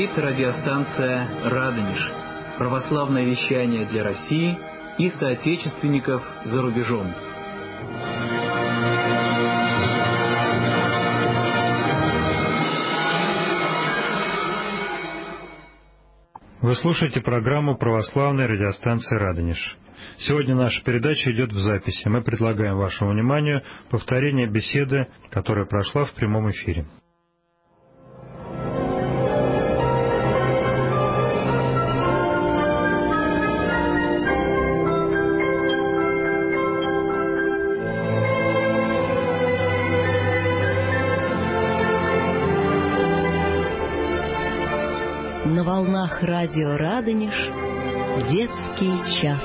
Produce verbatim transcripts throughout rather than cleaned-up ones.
Говорит радиостанция «Радонеж». Православное вещание для России и соотечественников за рубежом. Вы слушаете программу православной радиостанции «Радонеж». Сегодня наша передача идет в записи. Мы предлагаем вашему вниманию повторение беседы, которая прошла в прямом эфире. На волнах радио «Радонеж» детский час.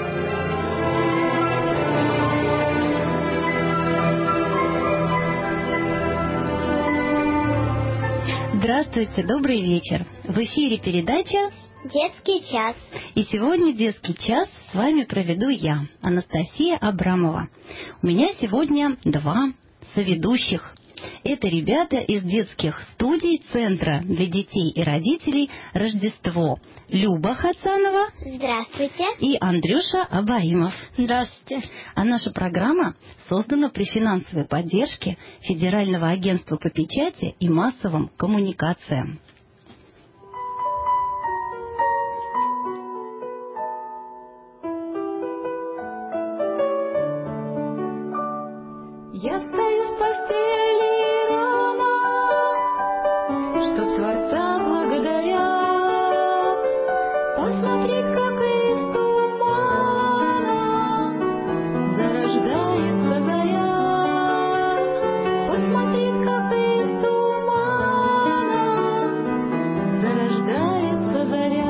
Здравствуйте, добрый вечер. В эфире передача «Детский час». И сегодня детский час с вами проведу я, Анастасия Абрамова. У меня сегодня два соведущих. Это ребята из детских студий Центра для детей и родителей «Рождество». Люба Хацанова. Здравствуйте. И Андрюша Абаимов. Здравствуйте. А наша программа создана при финансовой поддержке Федерального агентства по печати и массовым коммуникациям. Я встаю в постели рано, чтоб Творца благодаря посмотреть, как из тумана зарождается заря. Посмотреть, как из тумана зарождается заря.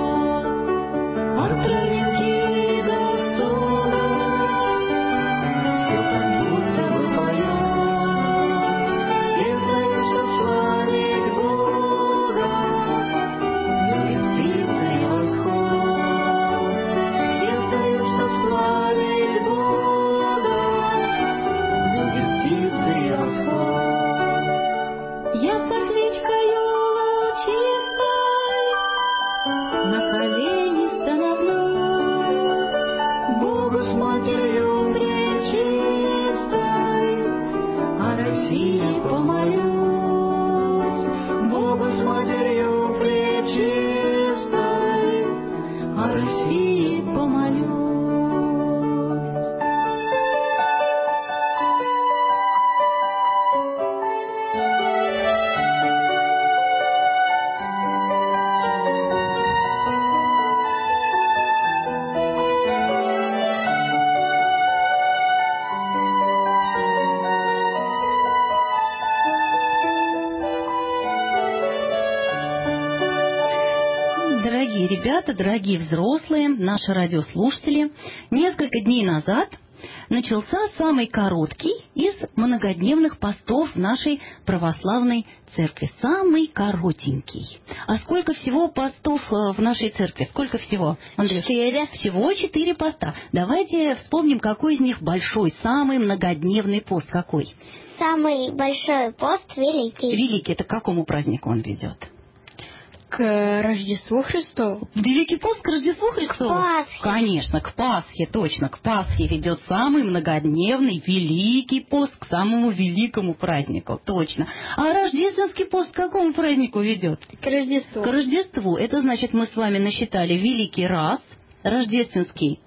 От травинки до стула все как будто бы поет. Все знают, что славить Бога любит птицы и восход. Все знают, что славить Бога любит птицы и восход. Я со свечкою лучистой на колени становлюсь, Богу с Матерью пречистой о России помолюсь. Богу с Матерью пречистой о России помолюсь. Дорогие ребята, дорогие взрослые, наши радиослушатели, несколько дней назад начался самый короткий из многодневных постов нашей православной церкви. Самый коротенький. А сколько всего постов в нашей церкви? Сколько всего, Андрей? Четыре. Всего четыре поста. Давайте вспомним, какой из них большой, самый многодневный пост. Какой? Самый большой пост великий. Великий. Это к какому празднику он ведет? К Рождеству Христову. Великий пост к Рождеству Христову? К Пасхе. Конечно, к Пасхе, точно. К Пасхе ведет самый многодневный великий пост к самому великому празднику. Точно. А рождественский пост к какому празднику ведет? К Рождеству. К Рождеству. Это значит, мы с вами насчитали великий раз, рождественский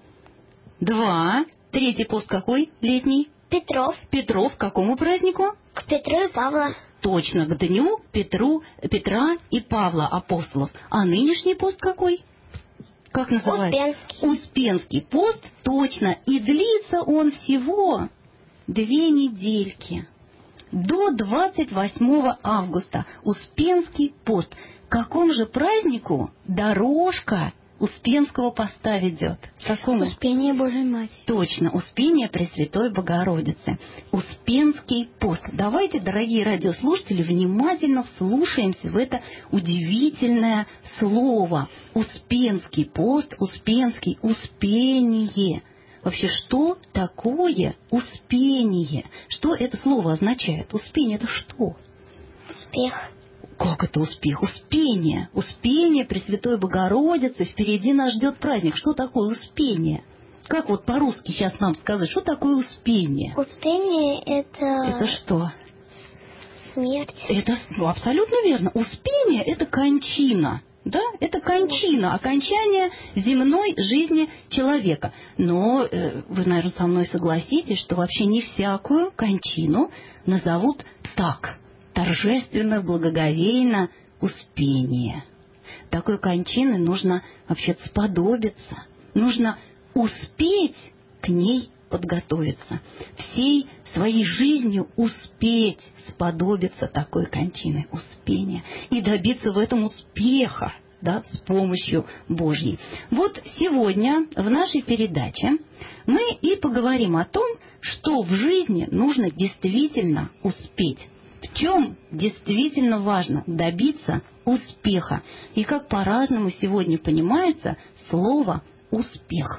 два, третий пост какой? Летний? Петров. Петров к какому празднику? К Петру и Павла. Точно, к дню Петру, Петра и Павла апостолов. А нынешний пост какой? Как называется? Успенский. Успенский пост, точно. И длится он всего две недельки. До двадцать восьмого августа. Успенский пост. К какому же празднику дорожка Успенского поста ведет? Какому? Успение Божьей Матери. Точно, Успение Пресвятой Богородицы. Успенский пост. Давайте, дорогие радиослушатели, внимательно вслушаемся в это удивительное слово. Успенский пост, Успенский, Успение. Вообще, что такое Успение? Что это слово означает? Успение — это что? Успех. Как это успех? Успение. Успение Пресвятой Богородицы. Впереди нас ждет праздник. Что такое успение? Как вот по-русски сейчас нам сказать, что такое успение? Успение — это... Это что? Смерть. Это ну, абсолютно верно. Успение — это кончина. Да, это кончина, окончание земной жизни человека. Но э, вы, наверное, со мной согласитесь, что вообще не всякую кончину назовут так, торжественно, благоговейно успение. Такой кончины нужно вообще-то сподобиться, нужно успеть к ней подготовиться, всей своей жизнью успеть сподобиться такой кончины, успения, и добиться в этом успеха, да, с помощью Божьей. Вот сегодня в нашей передаче мы и поговорим о том, что в жизни нужно действительно успеть, в чем действительно важно добиться успеха, и как по-разному сегодня понимается слово «успех».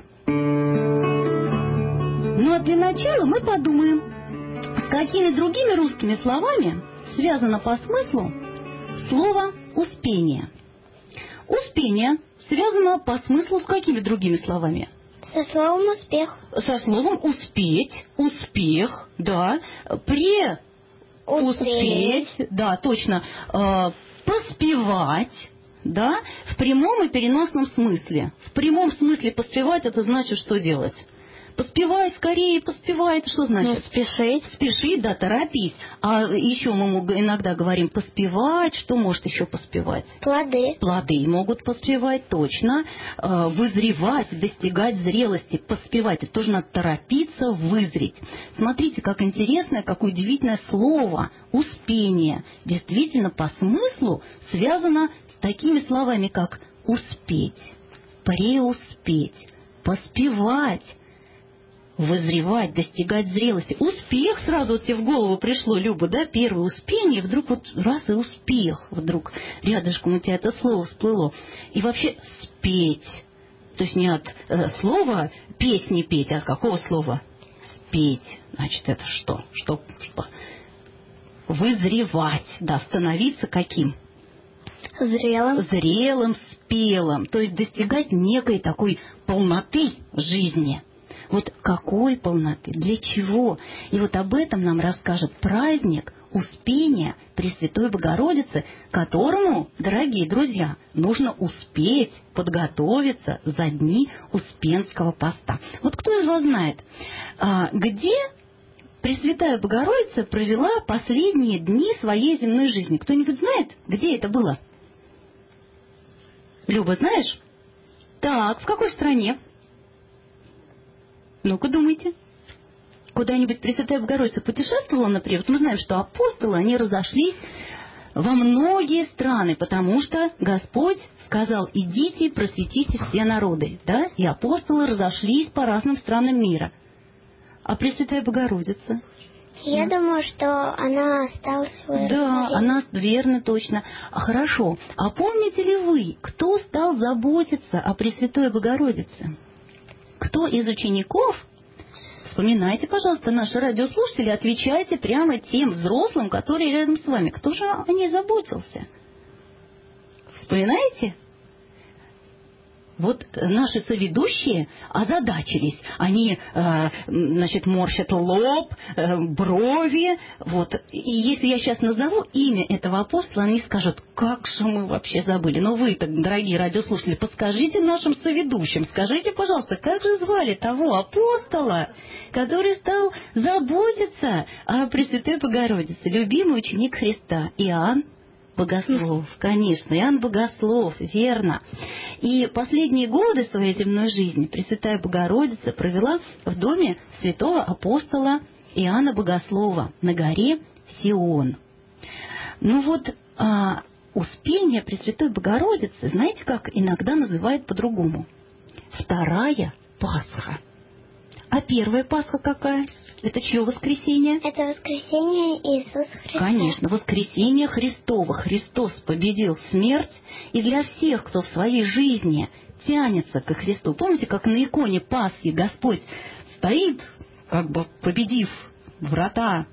Ну а для начала мы подумаем, с какими другими русскими словами связано по смыслу слово «успение». Успение связано по смыслу с какими другими словами? Со словом «успех». Со словом «успеть», «успех», да, «пре», «успеть», да, точно, э, «поспевать». Да, в прямом и переносном смысле. В прямом смысле поспевать — это значит, что делать? Поспевай скорее, поспевай, это что значит? Ну, спешить. Спешить, да, торопись. А еще мы иногда говорим поспевать. Что может еще поспевать? Плоды. Плоды могут поспевать, точно. Вызревать, достигать зрелости, поспевать. Это тоже надо торопиться, вызреть. Смотрите, как интересное, какое удивительное слово «успение». Действительно, по смыслу связано с такими словами, как «успеть», «преуспеть», «поспевать», вызревать, достигать зрелости. Успех сразу вот тебе в голову пришло, Люба, да, первое успение, и вдруг вот раз и успех, вдруг рядышком у тебя это слово всплыло. И вообще спеть, то есть не от э, слова песни петь, а от какого слова? Спеть, значит, это что? Что? Что? Вызревать, да, становиться каким? Зрелым. Зрелым, спелым, то есть достигать некой такой полноты жизни. Вот какой полноты, для чего? И вот об этом нам расскажет праздник Успения Пресвятой Богородицы, которому, дорогие друзья, нужно успеть подготовиться за дни Успенского поста. Вот кто из вас знает, где Пресвятая Богородица провела последние дни своей земной жизни? Кто-нибудь знает, где это было? Люба, знаешь? Так, в какой стране? Ну-ка, думайте. Куда-нибудь Пресвятая Богородица путешествовала, например? Мы знаем, что апостолы, они разошлись во многие страны, потому что Господь сказал: идите и просветите все народы. Да? И апостолы разошлись по разным странам мира. А Пресвятая Богородица? Я да. думаю, что она осталась в Иерусалиме. Да, она, верно, точно. А хорошо. А помните ли вы, кто стал заботиться о Пресвятой Богородице? Кто из учеников? Вспоминайте, пожалуйста, наши радиослушатели, отвечайте прямо тем взрослым, которые рядом с вами. Кто же о ней заботился? Вспоминаете? Вот наши соведущие озадачились. Они, э, значит, морщат лоб, э, брови. Вот. И если я сейчас назову имя этого апостола, они скажут: как же мы вообще забыли. Но вы, так, дорогие радиослушатели, подскажите нашим соведущим, скажите, пожалуйста, как же звали того апостола, который стал заботиться о Пресвятой Богородице, любимый ученик Христа? Иоанн Богослов, конечно, Иоанн Богослов, верно. И последние годы своей земной жизни Пресвятая Богородица провела в доме святого апостола Иоанна Богослова на горе Сион. Ну вот, а, Успение Пресвятой Богородицы, знаете, как иногда называют по-другому? Вторая Пасха. А первая Пасха какая? Это чье воскресенье? Это воскресенье Иисуса Христа. Конечно, воскресенье Христово. Христос победил смерть. И для всех, кто в своей жизни тянется ко Христу. Помните, как на иконе Пасхи Господь стоит, как бы победив врата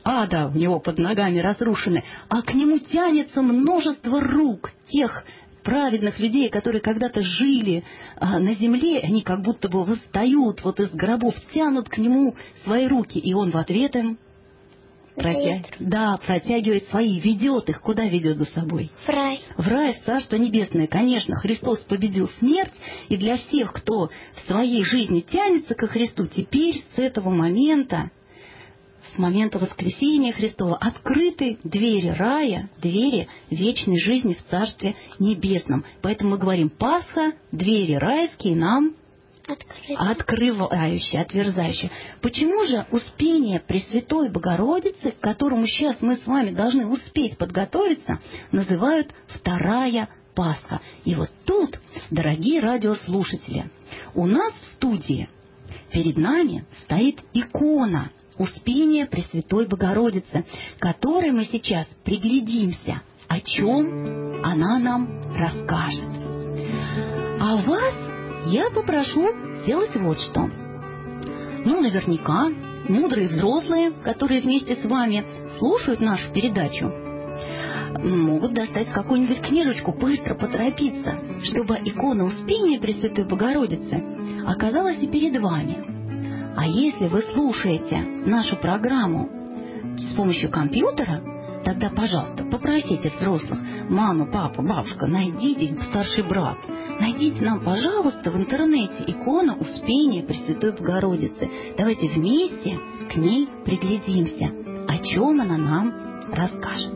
ада у него под ногами разрушены, а к нему тянется множество рук тех праведных людей, которые когда-то жили а, на земле, они как будто бы восстают вот из гробов, тянут к нему свои руки, и он в ответ им протя... да, протягивает свои, ведет их. Куда ведет за собой? В рай. В рай, в Царство Небесное. Конечно, Христос победил смерть, и для всех, кто в своей жизни тянется ко Христу, теперь с этого момента, с момента воскресения Христова, открыты двери рая, двери вечной жизни в Царстве Небесном. Поэтому мы говорим: Пасха, двери райские нам открывающие, отверзающие. Почему же Успение Пресвятой Богородицы, к которому сейчас мы с вами должны успеть подготовиться, называют вторая Пасха? И вот тут, дорогие радиослушатели, у нас в студии перед нами стоит икона Успения Пресвятой Богородицы, к которой мы сейчас приглядимся, о чем она нам расскажет. А вас я попрошу сделать вот что. Ну, наверняка, мудрые взрослые, которые вместе с вами слушают нашу передачу, могут достать какую-нибудь книжечку, быстро поторопиться, чтобы икона Успения Пресвятой Богородицы оказалась и перед вами. А если вы слушаете нашу программу с помощью компьютера, тогда, пожалуйста, попросите взрослых: мама, папа, бабушка, найдите, старший брат, найдите нам, пожалуйста, в интернете икону Успения Пресвятой Богородицы. Давайте вместе к ней приглядимся, о чем она нам расскажет.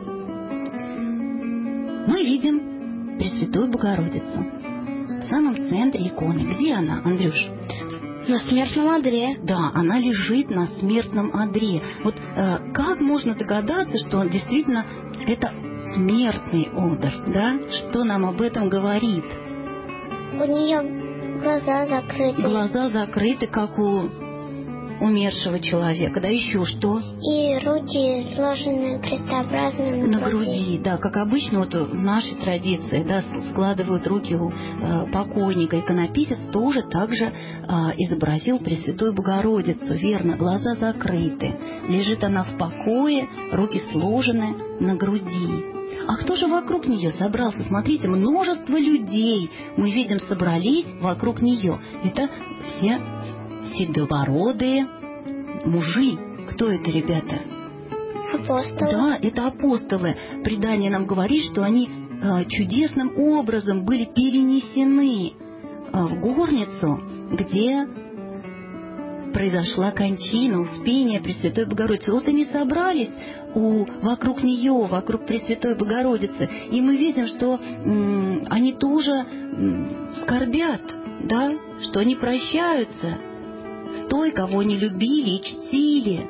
Мы видим Пресвятую Богородицу в самом центре иконы. Где она, Андрюш? На смертном одре. Да, она лежит на смертном одре. Вот э, как можно догадаться, что действительно это смертный одр, да? Что нам об этом говорит? У нее глаза закрыты. Глаза закрыты, как у умершего человека. Да, еще что? И руки сложены крестообразно на, на груди. груди. Да, как обычно вот в нашей традиции, да, складывают руки у э, покойника. Иконописец тоже также э, изобразил Пресвятую Богородицу. Верно, глаза закрыты. Лежит она в покое, руки сложены на груди. А кто же вокруг нее собрался? Смотрите, множество людей, мы видим, собрались вокруг нее. Это все седобородые мужи. Кто это, ребята? Апостолы. Да, это апостолы. Предание нам говорит, что они э, чудесным образом были перенесены э, в горницу, где произошла кончина, Успения Пресвятой Богородицы. Вот они собрались у, вокруг нее, вокруг Пресвятой Богородицы, и мы видим, что м, они тоже м, скорбят, да, что они прощаются с той, кого они любили и чтили,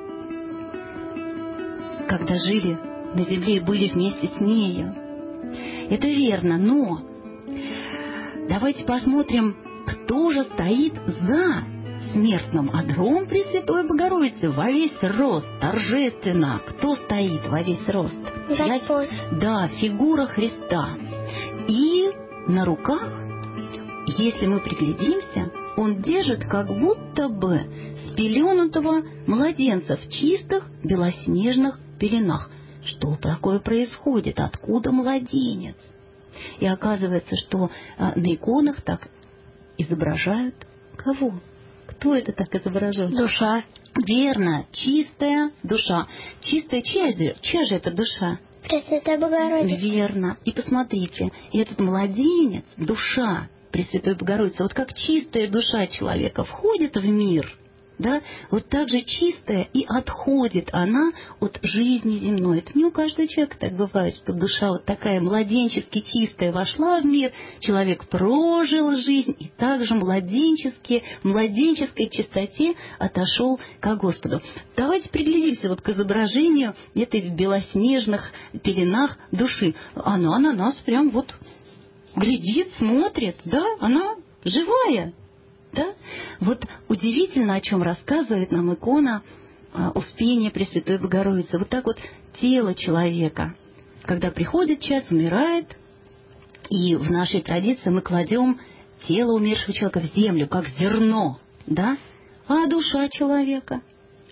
когда жили на земле и были вместе с нею. Это верно, но давайте посмотрим, кто же стоит за смертным одром Пресвятой Богородицы во весь рост, торжественно. Кто стоит во весь рост? Господь. Да, фигура Христа. И на руках, если мы приглядимся, он держит как будто бы спеленутого младенца в чистых белоснежных пеленах. Что такое происходит? Откуда младенец? И оказывается, что а, на иконах так изображают кого? Кто это так изображен? Душа. Верно, чистая душа. Чистая, чья же, чья же это душа? Пресвятая Богородица. Верно. И посмотрите, этот младенец, душа Пресвятой Богородицы, вот как чистая душа человека входит в мир, да, вот так же чистая и отходит она от жизни земной. Это не у каждого человека так бывает, что душа вот такая младенчески чистая вошла в мир, человек прожил жизнь и также младенчески, младенческой чистоте отошел к Господу. Давайте приглядимся вот к изображению этой в белоснежных пеленах души. Она на нас прям вот глядит, смотрит, да, она живая. Да? Вот удивительно, о чем рассказывает нам икона а, Успения Пресвятой Богородицы. Вот так вот тело человека, когда приходит час, умирает, и в нашей традиции мы кладем тело умершего человека в землю, как зерно, да? А душа человека,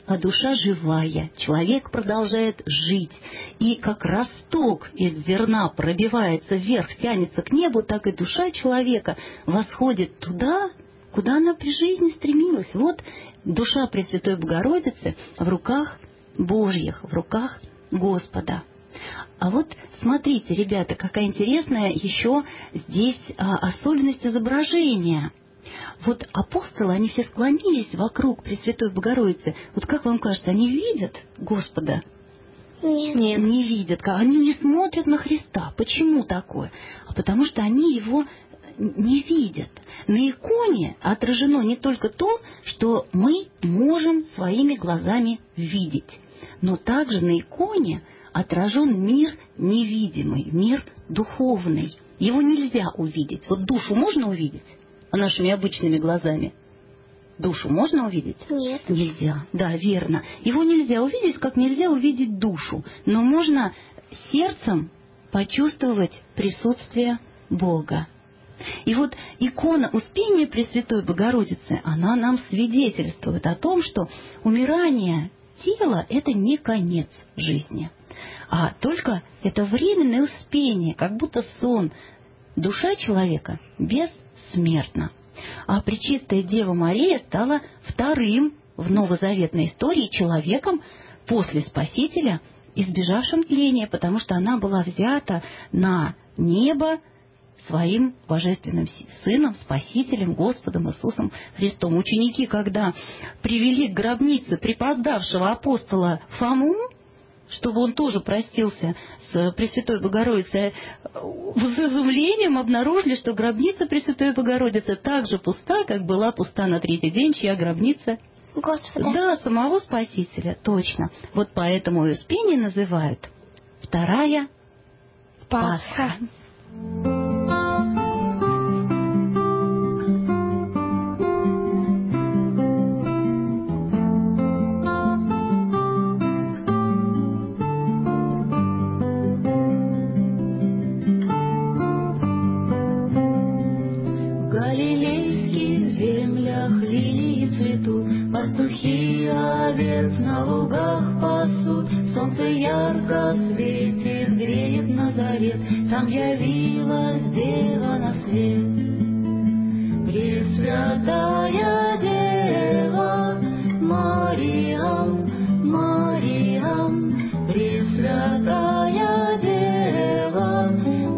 а душа живая. Человек продолжает жить. И как росток из зерна пробивается вверх, тянется к небу, так и душа человека восходит туда, куда она при жизни стремилась. Вот душа Пресвятой Богородицы в руках Божьих, в руках Господа. А вот смотрите, ребята, какая интересная еще здесь а, особенность изображения. Вот апостолы, они все склонились вокруг Пресвятой Богородицы. Вот как вам кажется, они видят Господа? Нет. Нет. Не видят. Они не смотрят на Христа. Почему такое? А потому что они его не видят. На иконе отражено не только то, что мы можем своими глазами видеть, но также на иконе отражен мир невидимый, мир духовный. Его нельзя увидеть. Вот душу можно увидеть нашими обычными глазами? Душу можно увидеть? Нет. Нельзя. Да, верно. Его нельзя увидеть, как нельзя увидеть душу. Но можно сердцем почувствовать присутствие Бога. И вот икона Успения Пресвятой Богородицы, она нам свидетельствует о том, что умирание тела – это не конец жизни, а только это временное успение, как будто сон. Душа человека бессмертна. А Пречистая Дева Мария стала вторым в новозаветной истории человеком после Спасителя, избежавшим тления, потому что она была взята на небо своим божественным Сыном, Спасителем, Господом Иисусом Христом. Ученики, когда привели к гробнице припоздавшего апостола Фому, чтобы он тоже простился с Пресвятой Богородицей, с изумлением обнаружили, что гробница Пресвятой Богородицы так же пуста, как была пуста на третий день, чья гробница? Господа. Да, самого Спасителя, точно. Вот поэтому и Успение называют вторая Пасха. Пастухи овец на лугах пасут, солнце ярко светит, греет на заре, там явилась Дева на свет. Пресвятая Дева, Мариам, Мариам, Пресвятая Дева,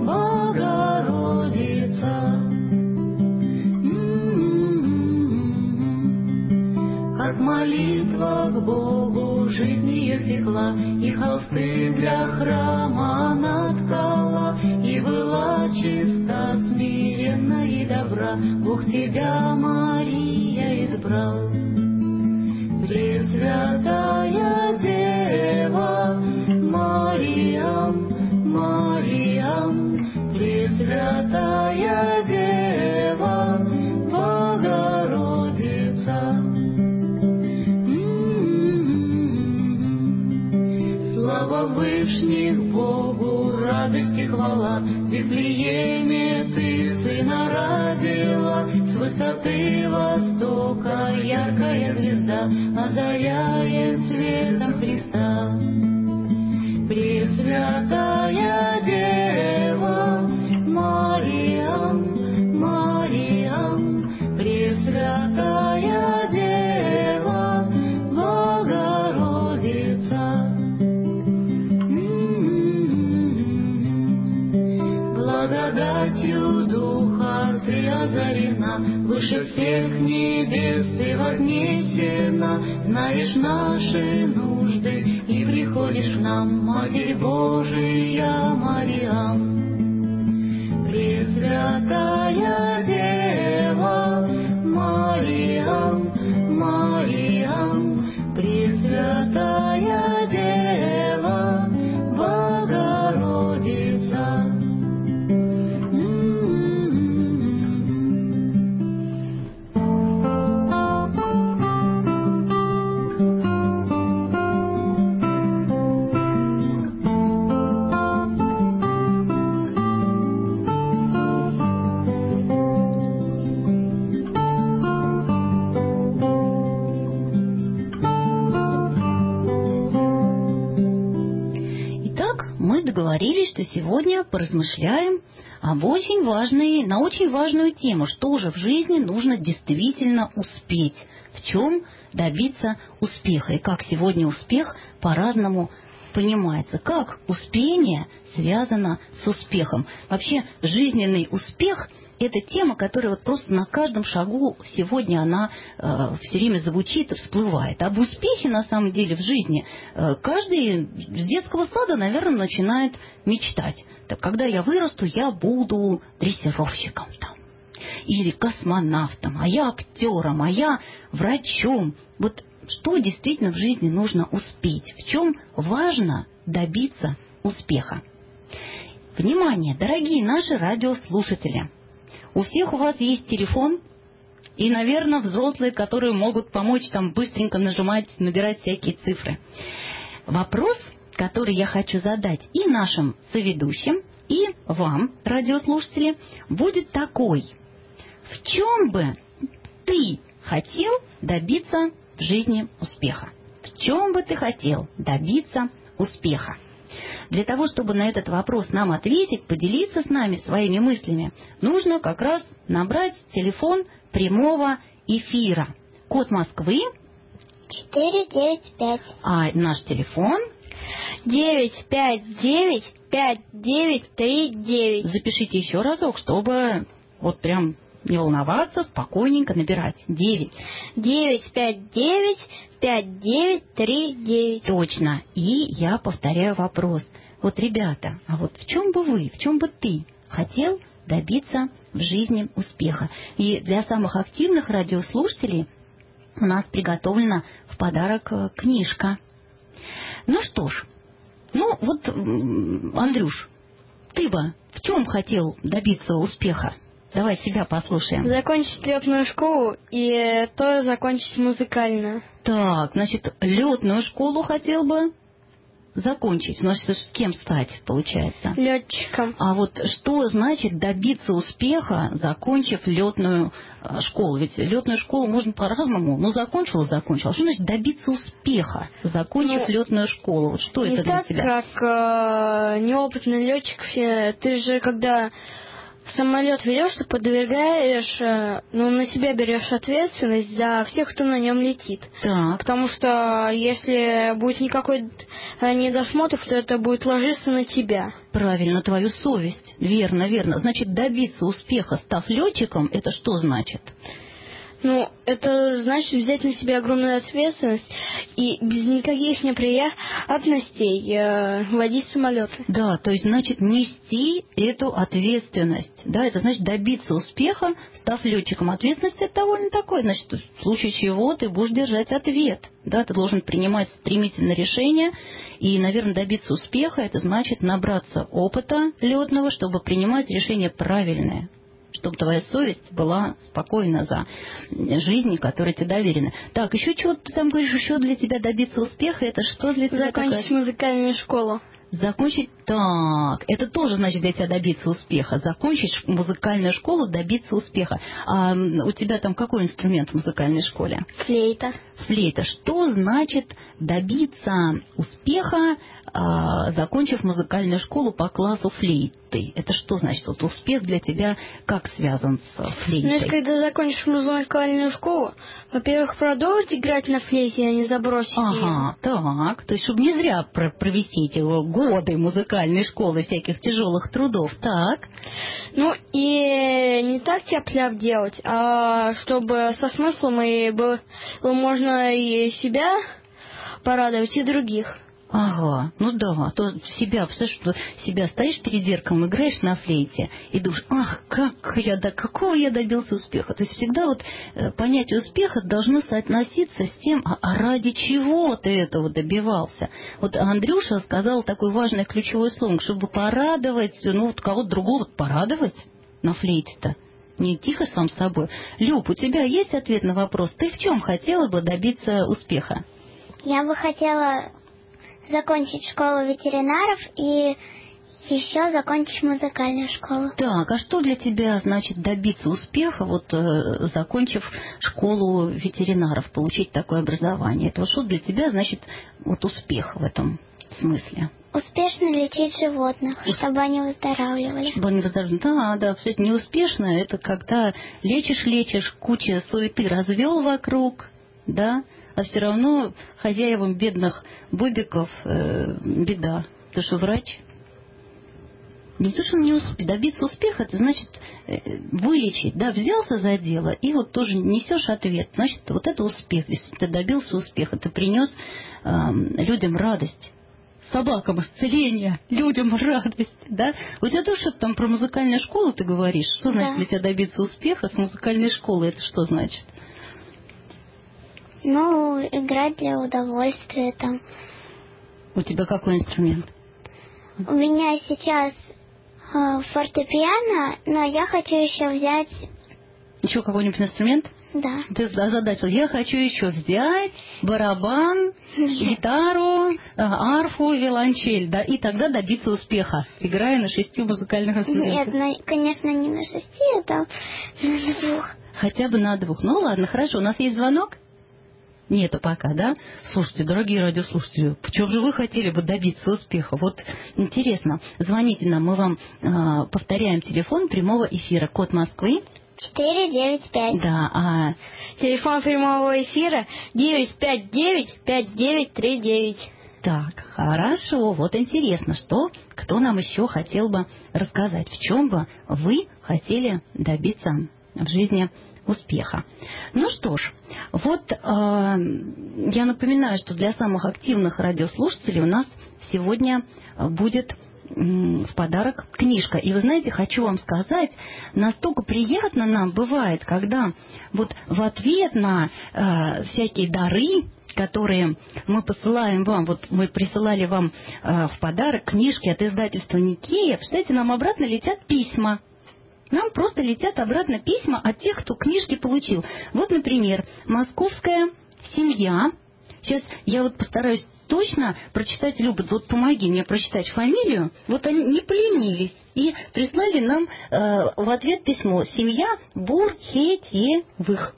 Богородица. Как молитва к Богу жизнь ее текла, и холсты для храма она ткала, и была чиста, смиренна и добра, Бог тебя, Мария, избрал. Пресвятая Дева, Мариам, Мариам, Пресвятая Дева, Богородица. Слава Вышних Богу, радость и хвала, в Вифлееме ты сына родила, с высоты востока яркая звезда озаряет светом Христа. Пресвятая Дева, Мариам, Мариам, Пресвятая Дева, Богородица. Благодатью Духа ты озарена, выше всех небес ты вознесена, знаешь наши нужды и приходишь к нам, Матерь Божия Мариам. Пресвятая Дева, Мариам, Мариам, Пресвятая Дева, Богородица. мы договорились, что сегодня поразмышляем об очень важной, на очень важную тему, что же в жизни нужно действительно успеть, в чем добиться успеха, и как сегодня успех по-разному понимается, как успение связано с успехом. Вообще, жизненный успех – это тема, которая вот просто на каждом шагу сегодня она э, все время звучит и всплывает. Об успехе, на самом деле, в жизни э, каждый с детского сада, наверное, начинает мечтать. Так, когда я вырасту, я буду дрессировщиком там, или космонавтом, а я актером, а я врачом. Вот что действительно в жизни нужно успеть, в чем важно добиться успеха. Внимание, дорогие наши радиослушатели! У всех у вас есть телефон, и, наверное, взрослые, которые могут помочь там быстренько нажимать, набирать всякие цифры. Вопрос, который я хочу задать и нашим соведущим, и вам, радиослушатели, будет такой. В чем бы ты хотел добиться в жизни успеха? В чем бы ты хотел добиться успеха? Для того, чтобы на этот вопрос нам ответить, поделиться с нами своими мыслями, нужно как раз набрать телефон прямого эфира. Код Москвы четыре девять пять. А наш телефон девять пять девять пять девять три девять. Запишите еще разок, чтобы вот прям не волноваться, спокойненько набирать. девять. девять пять девять пять девять три девять. Точно. И я повторяю вопрос. Вот, ребята, а вот в чем бы вы, в чем бы ты хотел добиться в жизни успеха? И для самых активных радиослушателей у нас приготовлена в подарок книжка. Ну что ж, ну вот, Андрюш, ты бы в чем хотел добиться успеха? Давай себя послушаем. Закончить летную школу и то закончить музыкальную. Так, значит, летную школу хотел бы закончить. Значит, с кем стать, получается? Летчиком. А вот что значит добиться успеха, закончив летную школу? Ведь летную школу можно по-разному. Ну, закончил и закончил. А что значит добиться успеха, закончив ну, летную школу? Вот что это для так, тебя? Как э, неопытный летчик, ты же когда самолет ведешь, ты подвергаешь, ну, на себя берешь ответственность за всех, кто на нем летит. Так. Потому что если будет никакой недосмотр, то это будет ложиться на тебя. Правильно, твою совесть. Верно, верно. Значит, добиться успеха, став летчиком, это что значит? Ну, это значит взять на себя огромную ответственность и без никаких неприятностей э, водить самолеты. Да, то есть, значит, нести эту ответственность. Да, это значит добиться успеха, став летчиком. Ответственность это довольно такое. Значит, в случае чего ты будешь держать ответ. Да, ты должен принимать стремительное решение. И, наверное, добиться успеха, это значит набраться опыта летного, чтобы принимать решения правильные. Чтобы твоя совесть была спокойна за жизнь, которая тебе доверена. Так, еще чего ты там говоришь, еще для тебя добиться успеха, это что для тебя? Закончить такая... музыкальную школу. Закончить, так, это тоже значит для тебя добиться успеха. Закончить музыкальную школу, добиться успеха. А у тебя там какой инструмент в музыкальной школе? Флейта. Флейта. Что значит добиться успеха, а, закончив музыкальную школу по классу флейты? Это что значит? Вот успех для тебя как связан с флейтой? Ну, если когда закончишь музыкальную школу, во-первых, продолжить играть на флейте, а не забросить ага, ее. Ага, так. То есть, чтобы не зря провести эти годы музыкальной школы, всяких тяжелых трудов. Так. Ну, и не так тяп-ляп делать, а чтобы со смыслом и было можно и себя порадовать, и других. Ага, ну да, то себя, представляешь, себя стоишь перед зеркалом, играешь на флейте и думаешь, ах, как я, да, какого я добился успеха. То есть всегда вот понятие успеха должно соотноситься с тем, а, а ради чего ты этого добивался. Вот Андрюша сказал такое важное ключевое слово, чтобы порадовать, ну вот кого-то другого порадовать на флейте-то. Не тихо сам с собой. Люб, у тебя есть ответ на вопрос? Ты в чем хотела бы добиться успеха? Я бы хотела закончить школу ветеринаров и еще закончить музыкальную школу. Так, а что для тебя значит добиться успеха, вот э, закончив школу ветеринаров, получить такое образование? Это что для тебя значит вот успех в этом В смысле? Успешно лечить животных, чтобы они выздоравливали. Чтобы они выздоравливали. Да, да, все это неуспешно. Это когда лечишь-лечишь, куча суеты развел вокруг, да, а все равно хозяевам бедных бобиков э, беда. Потому что врач... Не то, что не усп... добиться успеха, это значит э, вылечить, да, взялся за дело, и вот тоже несешь ответ. Значит, вот это успех. Если ты добился успеха, ты принес э, людям радость. Собакам исцеление, людям радость, да? У тебя тоже что-то там про музыкальную школу ты говоришь? Что значит да. для тебя добиться успеха с музыкальной школы? Это что значит? Ну, играть для удовольствия там. У тебя какой инструмент? У меня сейчас э, фортепиано, но я хочу еще взять... Еще какой-нибудь инструмент? Да. Ты озадачил. Я хочу еще взять барабан, гитару, арфу, виолончель, да, и тогда добиться успеха, играя на шести музыкальных инструментах. Нет, на, конечно, не на шести, это на двух. Хотя бы на двух. Ну ладно, хорошо. У нас есть звонок? Нету пока, да? Слушайте, дорогие радиослушатели, в чем же вы хотели бы добиться успеха? Вот интересно. Звоните нам, мы вам э, повторяем телефон прямого эфира. Код Москвы. четыре девять пять. Да, а... Телефон прямого эфира девять пять девять пять девять три девять. Так, хорошо. Вот интересно, что, кто нам еще хотел бы рассказать, в чем бы вы хотели добиться в жизни успеха. Ну что ж, вот э, я напоминаю, что для самых активных радиослушателей у нас сегодня будет в подарок книжка. И вы знаете, хочу вам сказать, настолько приятно нам бывает, когда вот в ответ на э, всякие дары, которые мы посылаем вам, вот мы присылали вам э, в подарок книжки от издательства Никея, представляете, нам обратно летят письма. Нам просто летят обратно письма от тех, кто книжки получил. Вот, например, «Московская семья». Сейчас я вот постараюсь точно прочитать, Люба, вот помоги мне прочитать фамилию. Вот они не поленились и прислали нам э, в ответ письмо. Семья Бурхетьевых.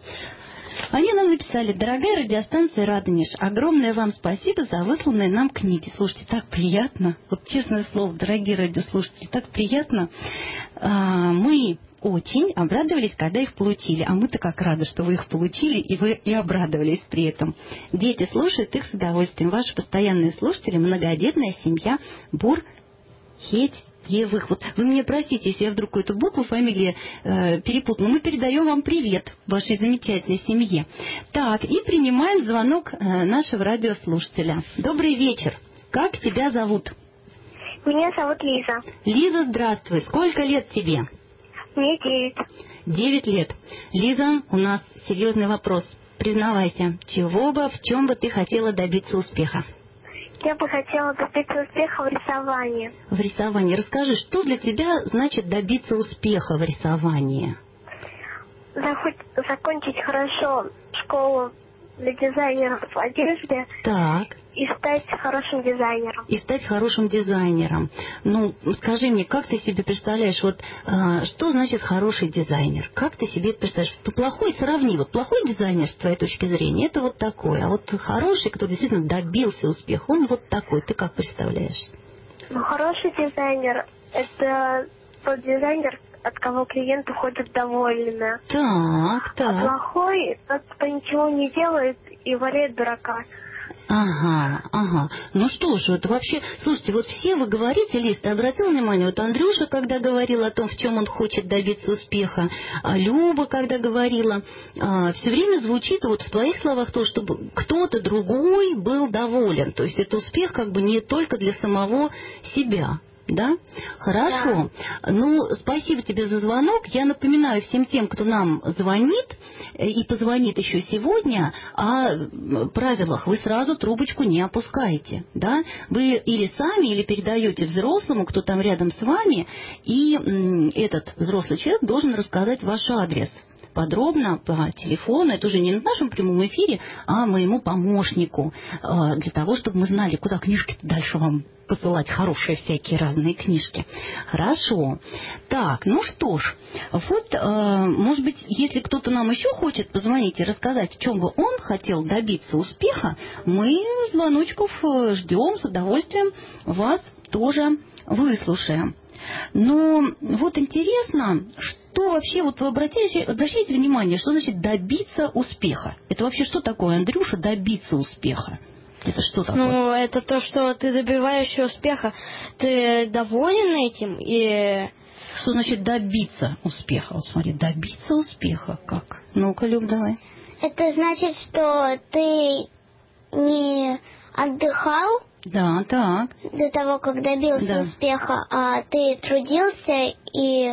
Они нам написали: дорогая радиостанция Радонеж, огромное вам спасибо за высланные нам книги. Слушайте, так приятно. Вот честное слово, дорогие радиослушатели, так приятно. А, мы очень обрадовались, когда их получили. А мы-то как рады, что вы их получили, и вы и обрадовались при этом. Дети слушают их с удовольствием. Ваши постоянные слушатели, многодетная семья Бурхетьевых. Вот вы меня простите, если я вдруг какую-то букву фамилии э, перепутала. Мы передаем вам привет вашей замечательной семье. Так, и принимаем звонок э, нашего радиослушателя. Добрый вечер. Как тебя зовут? Меня зовут Лиза. Лиза, здравствуй. Сколько лет тебе? Мне девять. Девять лет. Лиза, у нас серьезный вопрос. Признавайся, чего бы, в чем бы ты хотела добиться успеха? Я бы хотела добиться успеха в рисовании. В рисовании. Расскажи, что для тебя значит добиться успеха в рисовании? Захоть, закончить хорошо школу для дизайнеров в одежде. Так. И стать хорошим дизайнером. И стать хорошим дизайнером. Ну, скажи мне, как ты себе представляешь, вот а, что значит хороший дизайнер? Как ты себе это представляешь? Плохой сравни, вот плохой дизайнер, с твоей точки зрения, это вот такой. А вот хороший, который действительно добился успеха, он вот такой. Ты как представляешь? Ну, хороший дизайнер – это тот дизайнер, от кого клиенты ходят довольны. Так, так. А плохой – тот, кто ничего не делает и валяет дурака. Ага, ага. Ну что ж, это вообще... Слушайте, вот все вы говорите, Лиз, ты обратил внимание, вот Андрюша, когда говорил о том, в чем он хочет добиться успеха, а Люба, когда говорила, а, все время звучит вот в твоих словах то, чтобы кто-то другой был доволен. То есть это успех как бы не только для самого себя. Да? Хорошо. Да. Ну, спасибо тебе за звонок. Я напоминаю всем тем, кто нам звонит и позвонит еще сегодня, о правилах. Вы сразу трубочку не опускаете. Да? Вы или сами, или передаете взрослому, кто там рядом с вами, и м, этот взрослый человек должен рассказать ваш адрес. подробно по телефону, это уже не на нашем прямом эфире, а моему помощнику, для того, чтобы мы знали, куда книжки дальше вам посылать, хорошие всякие разные книжки. Хорошо. Так, ну что ж, вот, может быть, если кто-то нам еще хочет позвонить и рассказать, в чем бы он хотел добиться успеха, мы звоночков ждем, с удовольствием вас тоже выслушаем. Но вот интересно, что вообще, вот вы обратите, обращайте внимание, что значит добиться успеха? Это вообще что такое, Андрюша, добиться успеха? Это что такое? Ну, это то, что ты добиваешься успеха. Ты доволен этим и... Что значит добиться успеха? Вот смотри, добиться успеха. Как? Ну-ка, Люб, давай. Это значит, что ты не отдыхал, да, так. до того, как добился да. успеха, а ты трудился и...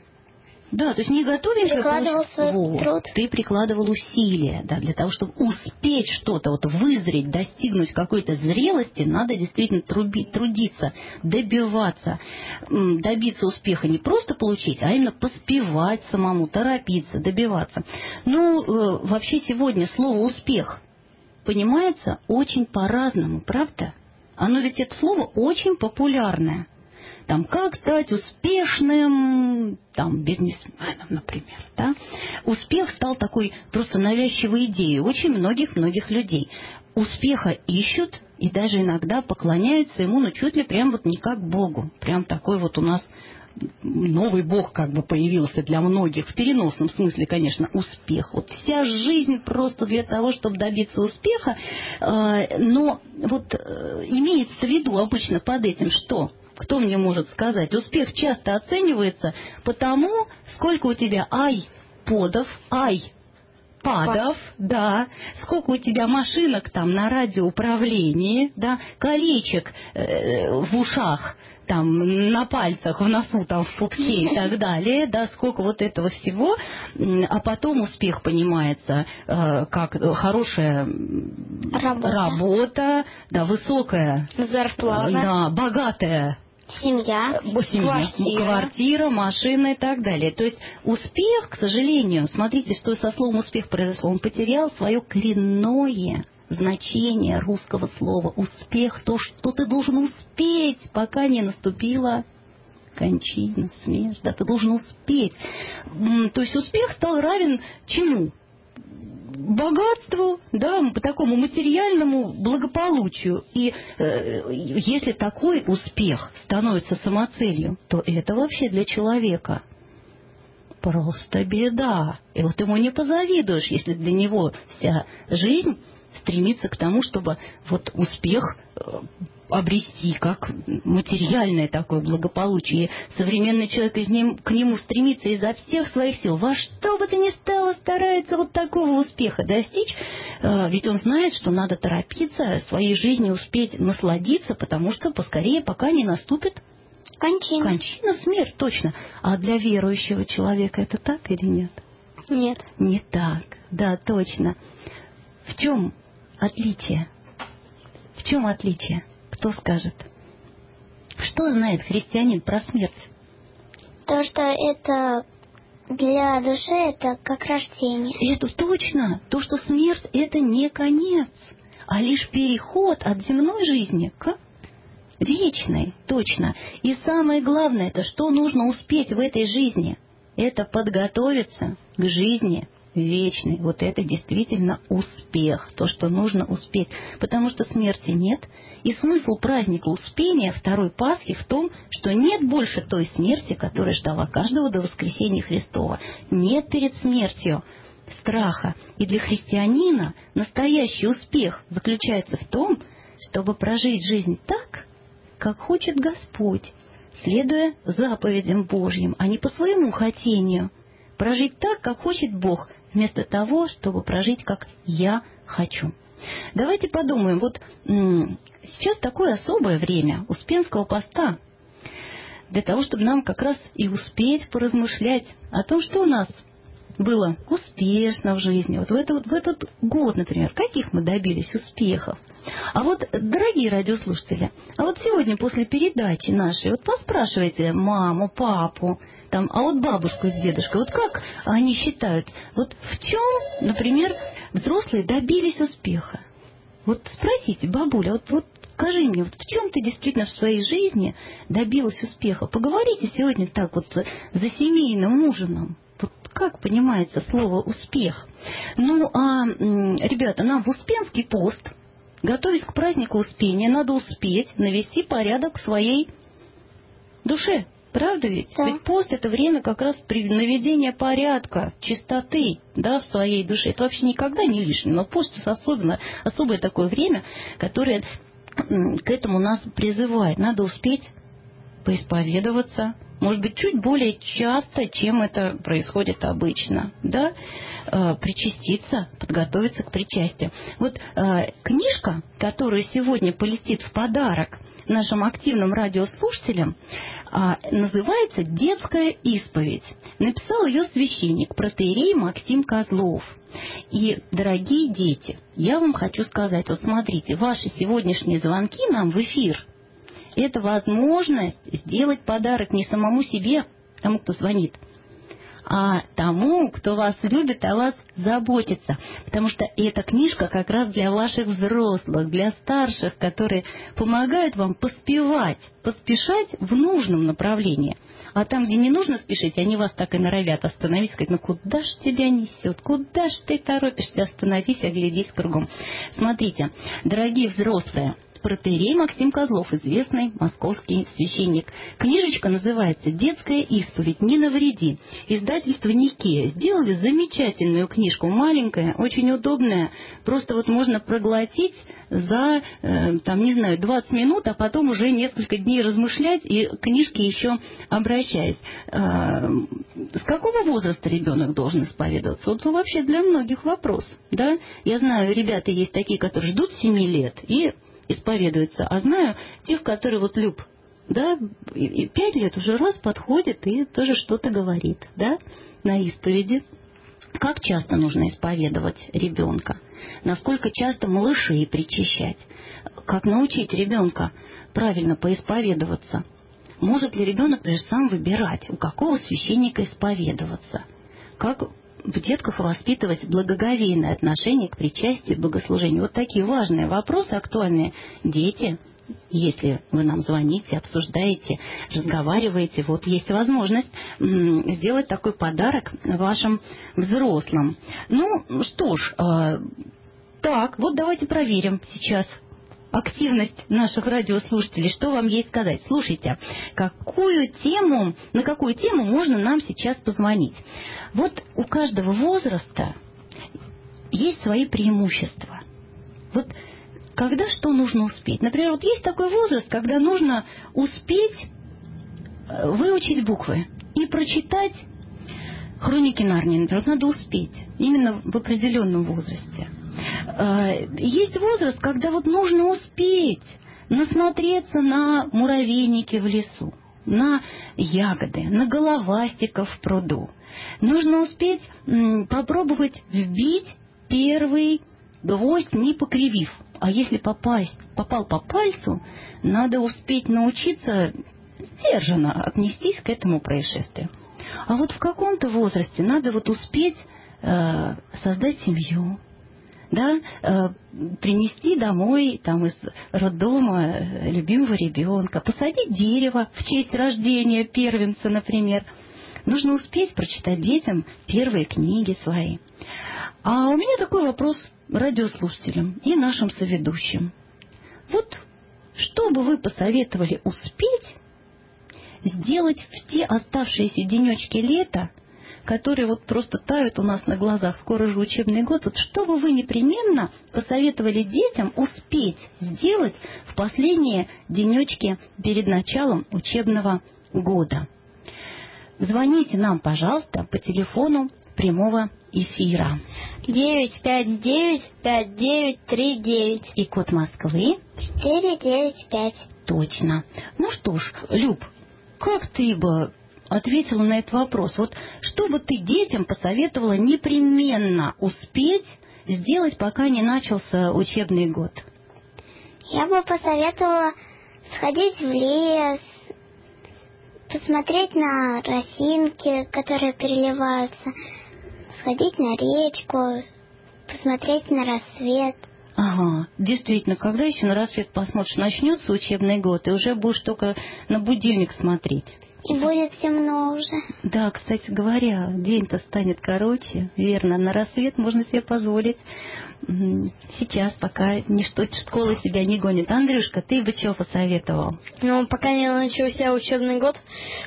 Да, то есть не готовенько... Прикладывал свой вот, труд. Ты прикладывал усилия, да, для того, чтобы успеть что-то, вот вызреть, достигнуть какой-то зрелости, надо действительно труби, трудиться, добиваться. Добиться успеха не просто получить, а именно поспевать самому, торопиться, добиваться. Ну, э, вообще сегодня слово «успех» понимается очень по-разному, правда? Оно ведь, это слово, очень популярное. Там, как стать успешным там, бизнесменом, например. Да? Успех стал такой просто навязчивой идеей очень многих-многих людей. Успеха ищут и даже иногда поклоняются ему, ну, чуть ли прям вот не как Богу. Прям такой вот у нас новый Бог как бы появился для многих. В переносном смысле, конечно, успех. Вот вся жизнь просто для того, чтобы добиться успеха. Но вот имеется в виду обычно под этим что? Кто мне может сказать? Успех часто оценивается по тому, сколько у тебя ай подов, ай падов, да, сколько у тебя машинок там на радиоуправлении, да, колечек э, в ушах, там, на пальцах, в носу, там, в пупке и так далее, да, сколько вот этого всего, а потом успех понимается э, как хорошая работа, работа, да, высокая зарплата, да, богатая семья, семья квартира. квартира, машина и так далее. То есть успех, к сожалению, смотрите, что со словом успех произошло, он потерял свое коренное значение русского слова. Успех, то, что ты должен успеть, пока не наступила кончина, смерть. Да, ты должен успеть. То есть успех стал равен чему? Богатству, да, по такому материальному благополучию. И э, если такой успех становится самоцелью, то это вообще для человека просто беда. И вот ему не позавидуешь, если для него вся жизнь стремится к тому, чтобы вот успех обрести как материальное такое благополучие. И современный человек из ним, к нему стремится изо всех своих сил. Во что бы то ни стало, старается вот такого успеха достичь. Ведь он знает, что надо торопиться, своей жизнью успеть насладиться, потому что поскорее, пока не наступит кончина. Кончина, смерть, точно. А для верующего человека это так или нет? Нет. Не так, да, точно. В чем отличие? В чем отличие? Кто скажет? Что знает христианин про смерть? То, что это для души, это как рождение. Это точно. То, что смерть это не конец, а лишь переход от земной жизни к вечной. Точно. И самое главное, это что нужно успеть в этой жизни? Это подготовиться к жизни вечный. Вот это действительно успех. То, что нужно успеть. Потому что смерти нет. И смысл праздника Успения Второй Пасхи в том, что нет больше той смерти, которая ждала каждого до воскресения Христова. Нет перед смертью страха. И для христианина настоящий успех заключается в том, чтобы прожить жизнь так, как хочет Господь, следуя заповедям Божьим, а не по своему хотению. Прожить так, как хочет Бог, вместо того, чтобы прожить, как я хочу. Давайте подумаем, вот м- сейчас такое особое время Успенского поста, для того, чтобы нам как раз и успеть поразмышлять о том, что у нас было успешно в жизни? Вот в этот, в этот год, например, каких мы добились успехов? А вот, дорогие радиослушатели, а вот сегодня после передачи нашей, вот поспрашивайте маму, папу, там, а вот бабушку с дедушкой, вот как они считают, вот в чем, например, взрослые добились успеха? Вот спросите, бабуля, вот, вот скажи мне, вот в чем ты действительно в своей жизни добилась успеха? Поговорите сегодня так вот за семейным ужином. Вот как понимается слово «успех»? Ну, а, ребята, нам в Успенский пост, готовясь к празднику Успения, надо успеть навести порядок в своей душе. Правда ведь? Да. Ведь пост — это время как раз наведения порядка, чистоты, да, в своей душе. Это вообще никогда не лишнее. Но пост — особенно, особое такое время, которое к этому нас призывает. Надо успеть поисповедоваться, может быть, чуть более часто, чем это происходит обычно, да, э, причаститься, подготовиться к причастию. Вот э, книжка, которую сегодня полетит в подарок нашим активным радиослушателям, э, называется «Детская исповедь». Написал ее священник, протоиерей Максим Козлов. И, дорогие дети, я вам хочу сказать, вот смотрите, ваши сегодняшние звонки нам в эфир – это возможность сделать подарок не самому себе, тому, кто звонит, а тому, кто вас любит, о вас заботится. Потому что эта книжка как раз для ваших взрослых, для старших, которые помогают вам поспевать, поспешать в нужном направлении. А там, где не нужно спешить, они вас так и норовят остановить, сказать, ну куда ж тебя несет, куда ж ты торопишься, остановись, оглядись кругом. Смотрите, дорогие взрослые, протоиерей Максим Козлов, известный московский священник. Книжечка называется «Детская исповедь. Не навреди». Издательство «Никея» сделали замечательную книжку, маленькая, очень удобная. Просто вот можно проглотить за, э, там, не знаю, двадцать минут, а потом уже несколько дней размышлять и к книжке еще обращаясь. Э, с какого возраста ребенок должен исповедоваться? Вот вообще для многих вопрос. Да? Я знаю, ребята есть такие, которые ждут семи лет и исповедуются, а знаю тех, которые вот Люб, да, и пять лет уже раз подходит и тоже что-то говорит, да, на исповеди. Как часто нужно исповедовать ребенка? Насколько часто малышей причащать? Как научить ребенка правильно поисповедоваться? Может ли ребенок прежде сам выбирать, у какого священника исповедоваться? Как в детках воспитывать благоговейное отношение к причастию и богослужению? Вот такие важные вопросы, актуальные. Дети, если вы нам звоните, обсуждаете, разговариваете, вот есть возможность м, сделать такой подарок вашим взрослым. Ну, что ж, э, так, вот давайте проверим сейчас активность наших радиослушателей. Что вам есть сказать? Слушайте, какую тему, на какую тему можно нам сейчас позвонить? Вот у каждого возраста есть свои преимущества. Вот когда что нужно успеть? Например, вот есть такой возраст, когда нужно успеть выучить буквы и прочитать хроники Нарнии. Например, вот надо успеть именно в определенном возрасте. Есть возраст, когда вот нужно успеть насмотреться на муравейники в лесу, на ягоды, на головастиков в пруду. Нужно успеть м, попробовать вбить первый гвоздь, не покривив. А если попасть, попал по пальцу, надо успеть научиться сдержанно отнестись к этому происшествию. А вот в каком-то возрасте надо вот успеть э, создать семью, да, э, принести домой там, из роддома любимого ребенка, посадить дерево в честь рождения первенца, например. Нужно успеть прочитать детям первые книги свои. А у меня такой вопрос радиослушателям и нашим соведущим. Вот что бы вы посоветовали успеть сделать в те оставшиеся денечки лета, которые вот просто тают у нас на глазах, скоро же учебный год, вот что бы вы непременно посоветовали детям успеть сделать в последние денечки перед началом учебного года? Звоните нам, пожалуйста, по телефону прямого эфира. девять пять девять пять девять три девять. И код Москвы четыре девять пять. Точно. Ну что ж, Люб, как ты бы ответила на этот вопрос. Вот что бы ты детям посоветовала непременно успеть сделать, пока не начался учебный год? Я бы посоветовала сходить в лес, посмотреть на росинки, которые переливаются, сходить на речку, посмотреть на рассвет. Ага, действительно, когда еще на рассвет посмотришь, начнется учебный год, и уже будешь только на будильник смотреть. И будет темно уже. Да, кстати говоря, день-то станет короче, верно, на рассвет можно себе позволить. Сейчас, пока ничто школа тебя не гонит. Андрюшка, ты бы чего посоветовал? Ну, пока не начался учебный год,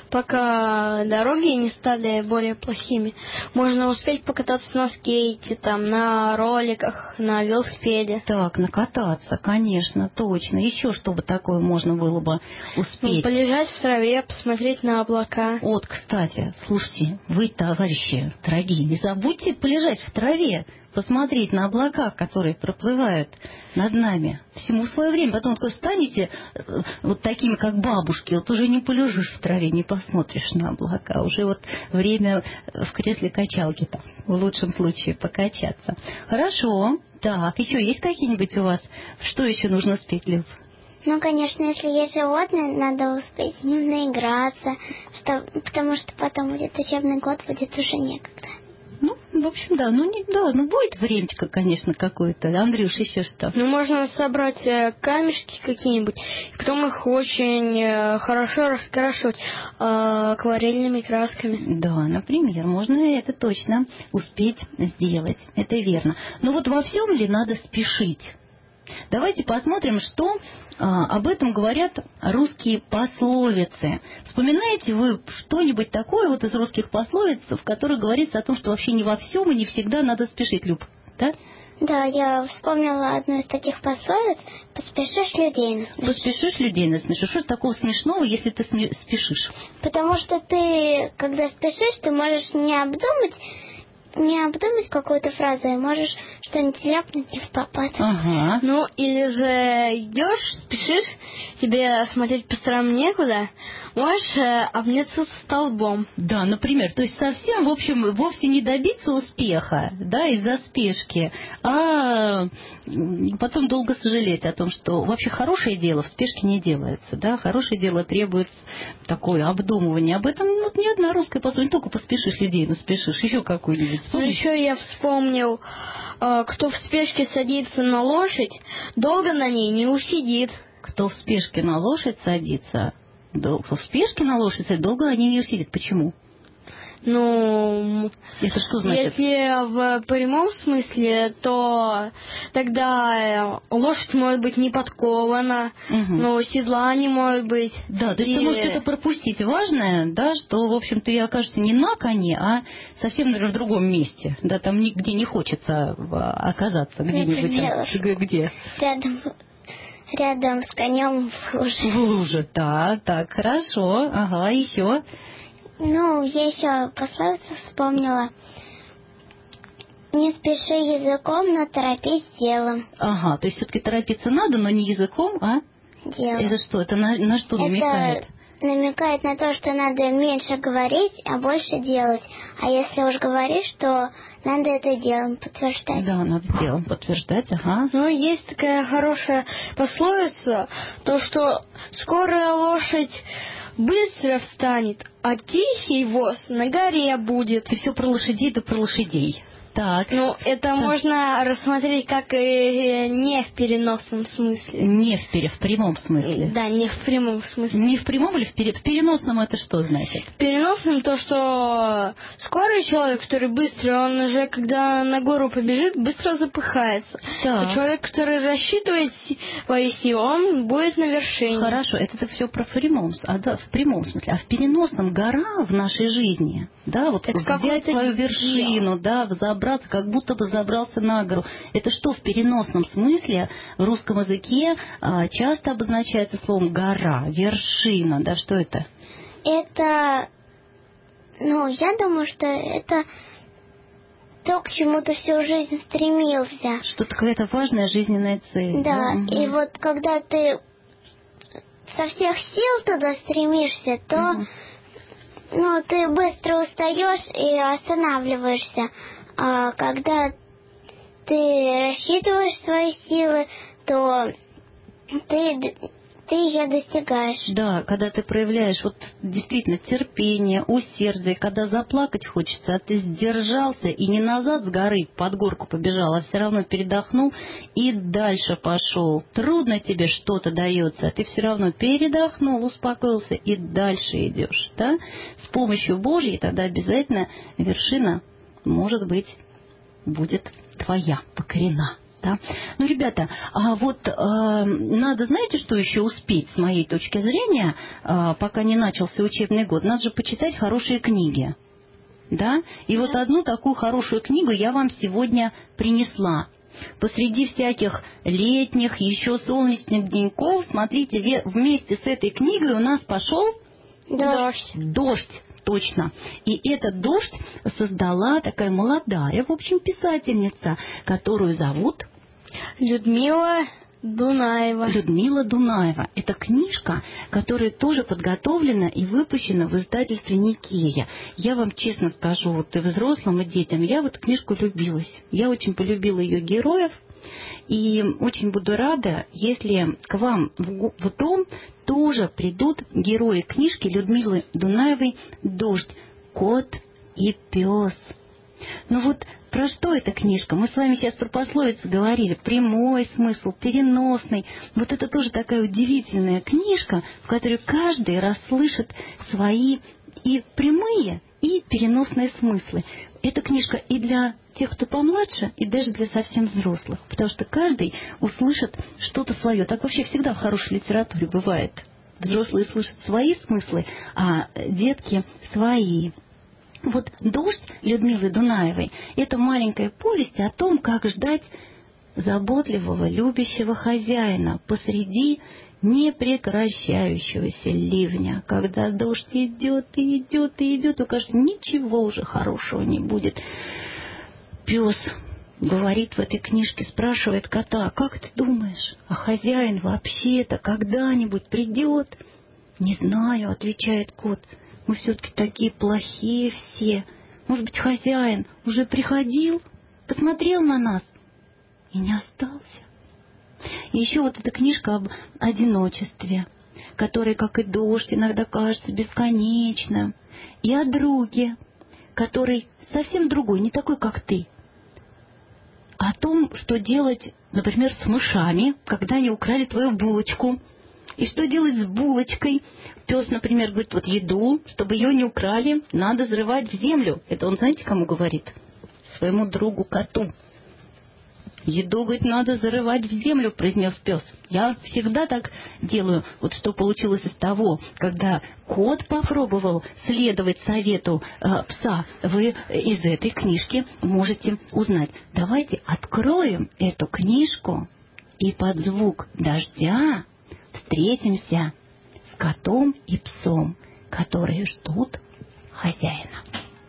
пока дороги не стали более плохими, можно успеть покататься на скейте, там, на роликах, на велосипеде. Так, накататься, конечно, точно. Еще что бы такое можно было бы успеть? Ну, полежать в траве, посмотреть на облака. Вот, кстати, слушайте, вы, товарищи дорогие, не забудьте полежать в траве, посмотреть на облака, которые проплывают над нами. Всему свое время. Потом вот станете вот такими, как бабушки, вот уже не полежишь в траве, не посмотришь на облака. Уже вот время в кресле качалки там, в лучшем случае, покачаться. Хорошо. Так, еще есть какие-нибудь у вас? Что еще нужно успеть, Люб? Ну, конечно, если есть животные, надо успеть с ним наиграться, что, потому что потом будет учебный год, будет уже некогда. Ну, в общем, да, ну не, да, ну будет времечко, конечно, какое-то. Андрюш, еще что? Ну, можно собрать э, камешки какие-нибудь, и потом их очень э, хорошо раскрашивать э, акварельными красками. Да, например, можно это точно успеть сделать, это верно. Но вот во всем ли надо спешить? Давайте посмотрим, что а, об этом говорят русские пословицы. Вспоминаете вы что-нибудь такое вот из русских пословиц, в которых говорится о том, что вообще не во всем и не всегда надо спешить, Люб? Да? Да, я вспомнила одну из таких пословиц: «Поспешишь, людей насмешишь». Поспешишь, людей насмешишь. Что такого смешного, если ты сме- спешишь? Потому что ты, когда спешишь, ты можешь не обдумать, не обдумать какую-то фразу, и можешь что-нибудь ляпнуть не в попад. Ага. Ну, или же идешь, спешишь, тебе смотреть по сторонам некуда, можешь э, обняться столбом. Да, например, то есть совсем, в общем, вовсе не добиться успеха, да, из-за спешки, а потом долго сожалеть о том, что вообще хорошее дело в спешке не делается, да, хорошее дело требует такое обдумывание. Об этом вот ни одна русская пословица, не только поспешишь, людей, но спешишь, еще какую-нибудь. Ну, еще я вспомнил, э, кто в спешке садится на лошадь, долго на ней не усидит. Кто в спешке на лошадь садится, дол- кто в спешке на лошадь садится, долго на ней не усидит. Почему? Ну, это что значит? Если в прямом смысле, то тогда лошадь может быть не подкована, угу. но седла не может быть. Да, то есть и... ты можешь это пропустить. Важное, да, что, в общем, ты окажешься не на коне, а совсем, например, в другом месте. Да, там нигде не хочется оказаться. Где-нибудь там. Где? Рядом. Рядом с конем в луже. В луже, так, так, хорошо. Ага, еще. Ну, я еще пословицу вспомнила. Не спеши языком, но торопись делом. Ага, то есть все-таки торопиться надо, но не языком, а? Делом. Это что? Это на, на что намекает? Это намекает на то, что надо меньше говорить, а больше делать. А если уж говоришь, то надо это делом подтверждать. Да, надо делом подтверждать, ага. Ну, есть такая хорошая пословица, то, что скорая лошадь быстро встанет, а тихий воз на горе будет. И все про лошадей, да про лошадей. Так. Ну, это так. Можно рассмотреть как и не в переносном смысле. Не в, пере, в прямом смысле. Да, не в прямом смысле. Не в прямом или в, пере, в переносном это что значит? В переносном то, что скорый человек, который быстро, он уже, когда на гору побежит, быстро запыхается. Так. А человек, который рассчитывает свои силы, он будет на вершине. Хорошо, это все про прямом, а, да, в прямом смысле. А в переносном гора в нашей жизни, да, вот это взять свою вершину, да, взобраться, как будто бы забрался на гору. Это что в переносном смысле в русском языке а, часто обозначается словом гора, вершина, да, что это? Это, ну, я думаю, что это то, к чему ты всю жизнь стремился. Что-то какая-то важная жизненная цель. Да, да? И угу. вот когда ты со всех сил туда стремишься, то... Угу. ну, ты быстро устаешь и останавливаешься. А когда ты рассчитываешь свои силы, то ты, ты ее достигаешь. Да, когда ты проявляешь вот действительно терпение, усердие, когда заплакать хочется, а ты сдержался и не назад с горы под горку побежал, а все равно передохнул и дальше пошел. Трудно тебе что-то дается, а ты все равно передохнул, успокоился и дальше идешь. Да? С помощью Божьей тогда обязательно вершина, может быть, будет твоя, покорена. Да? Ну, ребята, а вот э, надо, знаете, что еще успеть, с моей точки зрения, э, пока не начался учебный год? Надо же почитать хорошие книги. Да? И да. Вот одну такую хорошую книгу я вам сегодня принесла. Посреди всяких летних, еще солнечных деньков, смотрите, вместе с этой книгой у нас пошел дождь. Дождь. Точно. И этот дождь создала такая молодая, в общем, писательница, которую зовут Людмила Дунаева. Людмила Дунаева. Это книжка, которая тоже подготовлена и выпущена в издательстве Никея. Я вам честно скажу, вот и взрослым, и детям, я в эту книжку влюбилась. Я очень полюбила ее героев. И очень буду рада, если к вам в дом тоже придут герои книжки Людмилы Дунаевой «Дождь. Кот и пес». Ну вот про что эта книжка? Мы с вами сейчас про пословицы говорили. Прямой смысл, переносный. Вот это тоже такая удивительная книжка, в которой каждый расслышит свои и прямые, и переносные смыслы. Эта книжка и для тех, кто помладше, и даже для совсем взрослых. Потому что каждый услышит что-то свое. Так вообще всегда в хорошей литературе бывает. Взрослые слышат свои смыслы, а детки свои. Вот «Дождь» Людмилы Дунаевой – это маленькая повесть о том, как ждать заботливого, любящего хозяина посреди непрекращающегося ливня. Когда дождь идет и идет и идет, то, кажется, ничего уже хорошего не будет. Пес говорит в этой книжке, спрашивает кота: как ты думаешь, а хозяин вообще-то когда-нибудь придет? Не знаю, отвечает кот. Мы все-таки такие плохие все. Может быть, хозяин уже приходил, посмотрел на нас и не остался. И еще вот эта книжка об одиночестве, которое, как и дождь, иногда кажется бесконечным. И о друге, который совсем другой, не такой, как ты. О том, что делать, например, с мышами, когда они украли твою булочку. И что делать с булочкой? Пес, например, говорит, вот еду, чтобы ее не украли, надо взрывать в землю. Это он, знаете, кому говорит? Своему другу коту. Еду, говорит, надо зарывать в землю, произнес пес. Я всегда так делаю. Вот что получилось из того, когда кот попробовал следовать совету э, пса, вы из этой книжки можете узнать. Давайте откроем эту книжку и под звук дождя встретимся с котом и псом, которые ждут хозяина.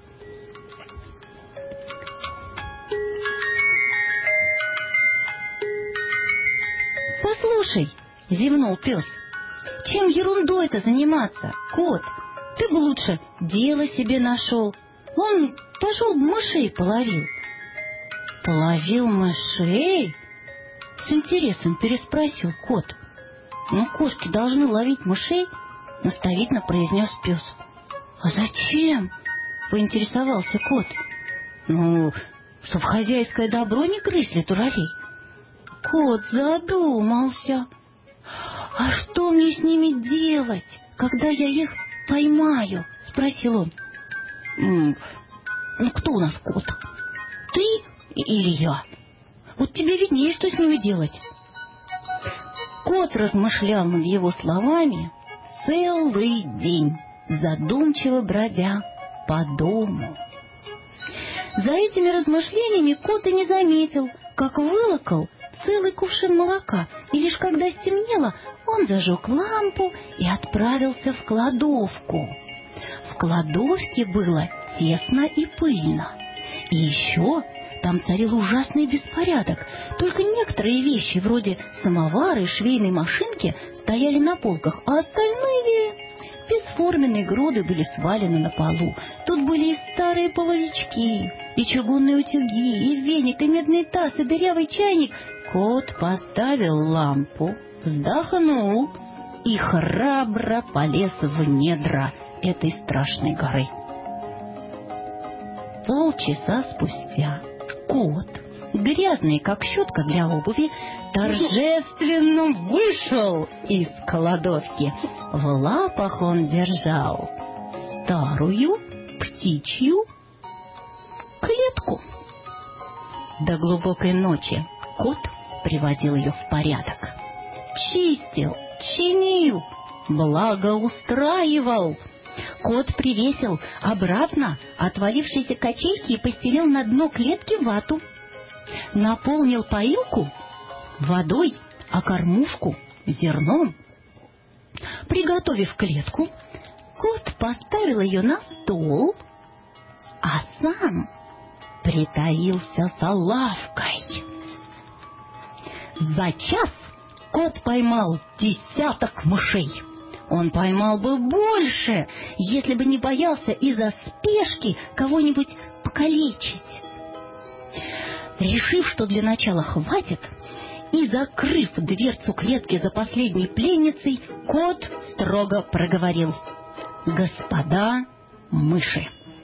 «Послушай», — зевнул пес, — «чем ерундой-то заниматься, кот? Ты бы лучше дело себе нашел. Он пошел мышей половил». «Половил мышей?» — с интересом переспросил кот. «Ну, кошки должны ловить мышей», — наставительно произнес пес. «А зачем?» — поинтересовался кот. «Ну, чтоб хозяйское добро не грызли дуралей». Кот задумался. «А что мне с ними делать, когда я их поймаю?» — спросил он. «Ну, кто у нас кот? Ты или я? Вот тебе виднее, что с ними делать». Кот размышлял над его словами целый день, задумчиво бродя по дому. За этими размышлениями кот и не заметил, как вылокал целый кувшин молока, и лишь когда стемнело, он зажег лампу и отправился в кладовку. В кладовке было тесно и пыльно. И еще там царил ужасный беспорядок. Только некоторые вещи, вроде самовара и швейной машинки, стояли на полках, а остальные Бесформенные груды были свалены на полу. Тут были и старые половички, и чугунные утюги, и веник, и медный таз, и дырявый чайник. Кот поставил лампу, вздохнул и храбро полез в недра этой страшной горы. Полчаса спустя кот, грязный, как щетка для обуви, торжественно вышел из кладовки. В лапах он держал старую птичью клетку. До глубокой ночи кот приводил ее в порядок. Чистил, чинил, благоустраивал. Кот привесил обратно отвалившиеся качельки и постелил на дно клетки вату. Наполнил поилку водой, а кормушку зерном. Приготовив клетку, кот поставил ее на стол, а сам притаился за лавкой. За час кот поймал десяток мышей. Он поймал бы больше, если бы не боялся из-за спешки кого-нибудь покалечить. Решив, что для начала хватит, и закрыв дверцу клетки за последней пленницей, кот строго проговорил: «Господа мыши,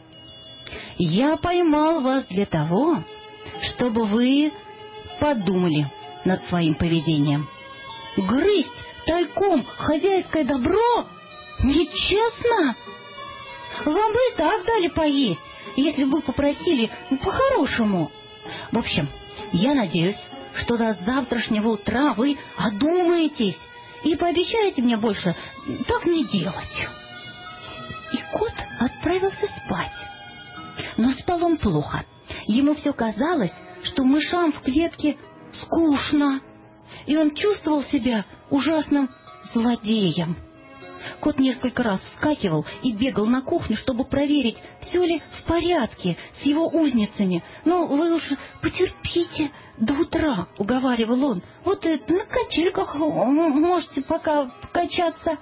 я поймал вас для того, чтобы вы подумали над своим поведением. Грызть тайком хозяйское добро нечестно. Вам бы и так дали поесть, если бы попросили по-хорошему. В общем, я надеюсь, что до завтрашнего утра вы одумаетесь и пообещаете мне больше так не делать». И кот отправился спать. Но спал он плохо. Ему все казалось, что мышам в клетке скучно, и он чувствовал себя ужасным злодеем. Кот несколько раз вскакивал и бегал на кухню, чтобы проверить, все ли в порядке с его узницами. «Ну, вы уж потерпите до утра», — уговаривал он. «Вот и на качельках можете пока покачаться».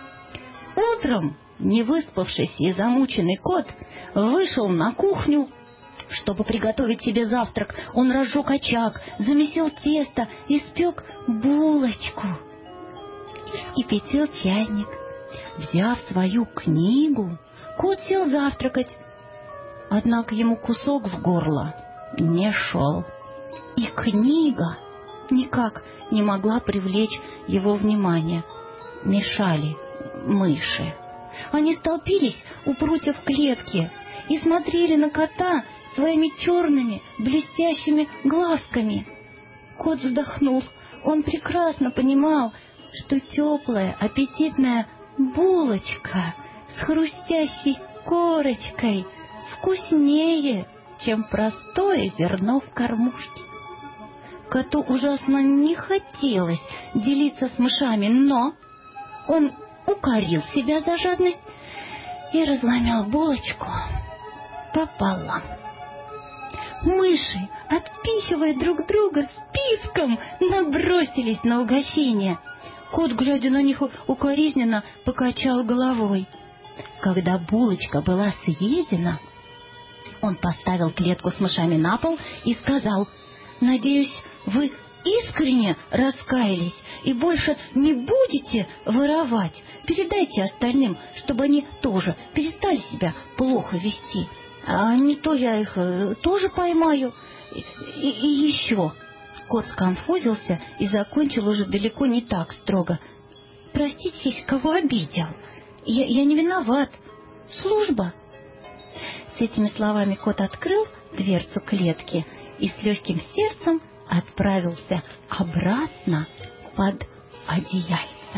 Утром, не выспавшийся и замученный кот, вышел на кухню, чтобы приготовить себе завтрак. Он разжег очаг, замесил тесто, испек булочку и вскипятил чайник. Взяв свою книгу, кот сел завтракать. Однако ему кусок в горло не шел, и книга никак не могла привлечь его внимание. Мешали мыши. Они столпились у прутьев клетки и смотрели на кота своими черными блестящими глазками. Кот вздохнул. Он прекрасно понимал, что теплая, аппетитная булочка с хрустящей корочкой вкуснее, чем простое зерно в кормушке. Коту ужасно не хотелось делиться с мышами, но он укорил себя за жадность и разломил булочку пополам. Мыши, отпихивая друг друга списком, набросились на угощение. Кот, глядя на них укоризненно, покачал головой. Когда булочка была съедена, он поставил клетку с мышами на пол и сказал: «Надеюсь, вы искренне раскаялись и больше не будете воровать. Передайте остальным, чтобы они тоже перестали себя плохо вести. А не то я их тоже поймаю. И, и, и еще». Кот сконфузился и закончил уже далеко не так строго: «Простите, если кого обидел. Я, я не виноват. Служба». С этими словами кот открыл дверцу клетки и с легким сердцем отправился обратно под одеяльце.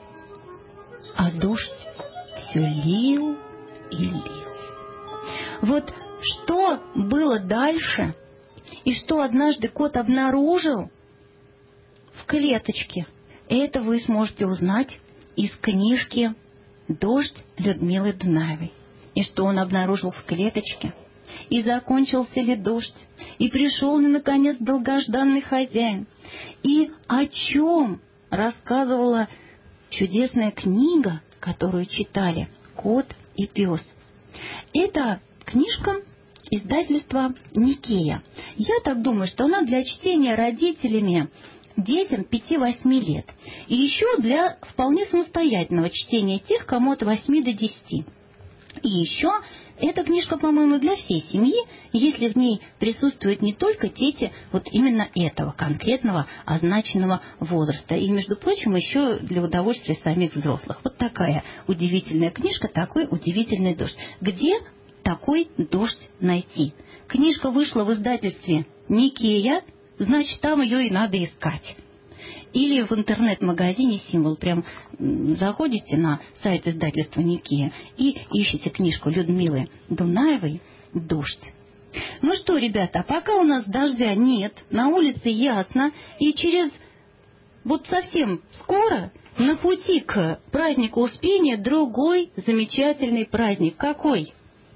А дождь все лил и лил. Вот что было дальше, и что однажды кот обнаружил в клеточке, это вы сможете узнать из книжки «Дождь» Людмилы Дунаевой. И что он обнаружил в клеточке, и закончился ли дождь, и пришел ли, наконец, долгожданный хозяин, и о чем рассказывала чудесная книга, которую читали «Кот и пес». Это книжка издательства «Никея». Я так думаю, что она для чтения родителями детям пяти-восьми лет. И еще для вполне самостоятельного чтения тех, кому от восьми до десяти. И еще эта книжка, по-моему, для всей семьи, если в ней присутствуют не только дети вот именно этого конкретного означенного возраста. И, между прочим, еще для удовольствия самих взрослых. Вот такая удивительная книжка, такой удивительный дождь. Где такой дождь найти? Книжка вышла в издательстве «Никея», значит, там ее и надо искать. Или в интернет-магазине «Символ». Прям заходите на сайт издательства «Никея» и ищите книжку Людмилы Дунаевой «Дождь». Ну что, ребята, пока у нас дождя нет, на улице ясно, и через вот совсем скоро на пути к празднику Успения другой замечательный праздник. Какой?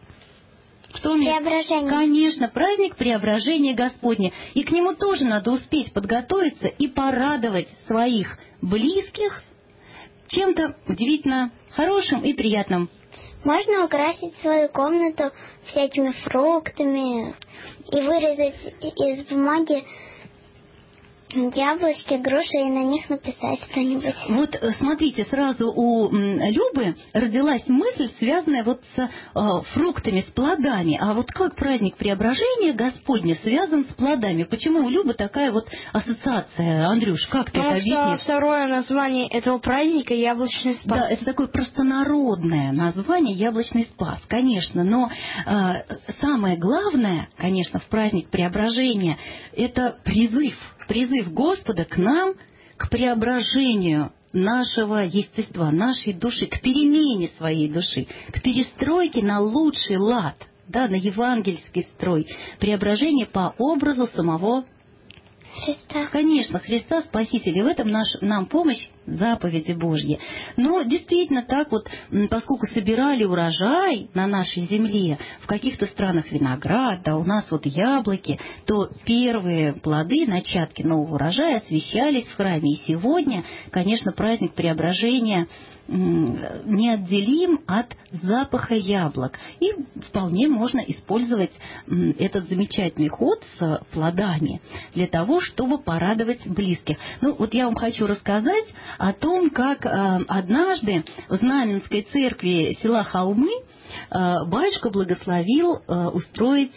Кто мне? Преображение. Конечно, праздник Преображения Господня. И к нему тоже надо успеть подготовиться и порадовать своих близких чем-то удивительно хорошим и приятным. Можно украсить свою комнату всякими фруктами и вырезать из бумаги яблочки, груши и на них написать что-нибудь. Вот смотрите, сразу у Любы родилась мысль, связанная вот с э, фруктами, с плодами. А вот как праздник Преображения Господня связан с плодами? Почему у Любы такая вот ассоциация? Андрюш, как ты это объяснишь? Второе название этого праздника — Яблочный спас. Да, это такое простонародное название — Яблочный спас, конечно. Но э, самое главное, конечно, в праздник Преображения — это призыв. Призыв Господа к нам, к преображению нашего естества, нашей души, к перемене своей души, к перестройке на лучший лад, да, на евангельский строй, преображение по образу самого Христа. Конечно, Христа Спасителя. И в этом наш, нам помощь заповеди Божьи. Но действительно так вот, поскольку собирали урожай на нашей земле, в каких-то странах виноград, да, у нас вот яблоки, то первые плоды, начатки нового урожая освящались в храме. И сегодня, конечно, праздник Преображения неотделим от запаха яблок. И вполне можно использовать этот замечательный ход с плодами для того, чтобы порадовать близких. Ну, вот я вам хочу рассказать о том, как однажды в Знаменской церкви села Холмы батюшка благословил устроить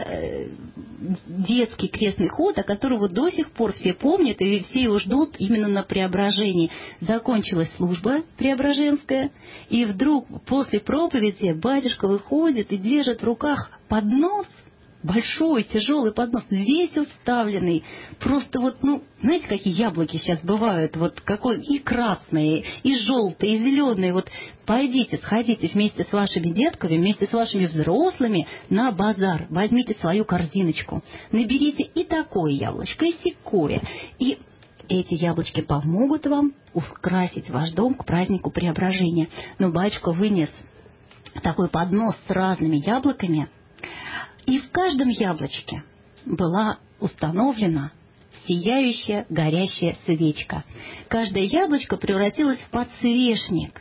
детский крестный ход, о котором вот до сих пор все помнят, и все его ждут именно на Преображении. Закончилась служба преображенская, и вдруг после проповеди батюшка выходит и держит в руках поднос, большой, тяжелый поднос, весь уставленный. Просто вот, ну, знаете, какие яблоки сейчас бывают? Вот какой и красные, и желтые, и зеленые. Вот пойдите, сходите вместе с вашими детками, вместе с вашими взрослыми на базар. Возьмите свою корзиночку. Наберите и такое яблочко, и сякое. И эти яблочки помогут вам украсить ваш дом к празднику Преображения. Но батюшка вынес такой поднос с разными яблоками, и в каждом яблочке была установлена сияющая, горящая свечка. Каждое яблочко превратилось в подсвечник.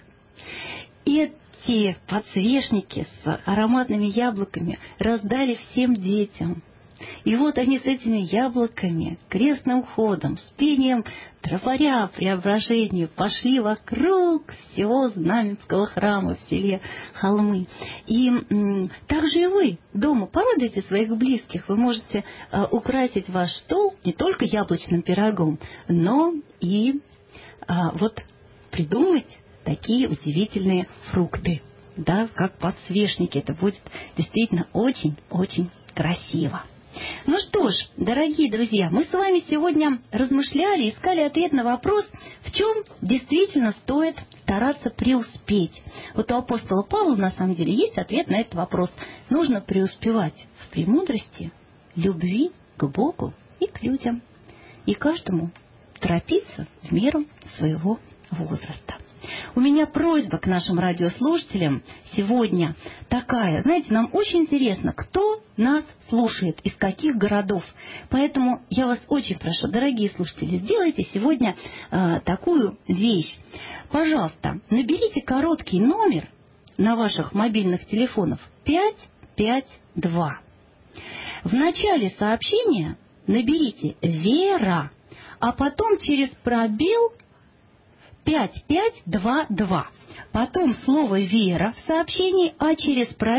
Эти подсвечники с ароматными яблоками раздали всем детям. И вот они с этими яблоками, крестным ходом, с пением тропаря Преображению пошли вокруг всего Знаменского храма в селе Холмы. И м, так же и вы дома порадуйте своих близких. Вы можете э, украсить ваш стол не только яблочным пирогом, но и э, вот придумать такие удивительные фрукты, да, как подсвечники. Это будет действительно очень-очень красиво. Ну что ж, дорогие друзья, мы с вами сегодня размышляли, искали ответ на вопрос, в чем действительно стоит стараться преуспеть. Вот у апостола Павла, на самом деле, есть ответ на этот вопрос. Нужно преуспевать в премудрости, любви к Богу и к людям. И каждому торопиться в меру своего возраста. У меня просьба к нашим радиослушателям сегодня такая. Знаете, нам очень интересно, кто нас слушает, из каких городов. Поэтому я вас очень прошу, дорогие слушатели, сделайте сегодня э, такую вещь. Пожалуйста, наберите короткий номер на ваших мобильных телефонах пять пять два. В начале сообщения наберите «Вера», а потом через пробел пять пять два два. Потом слово «Вера» в сообщении, а через пробел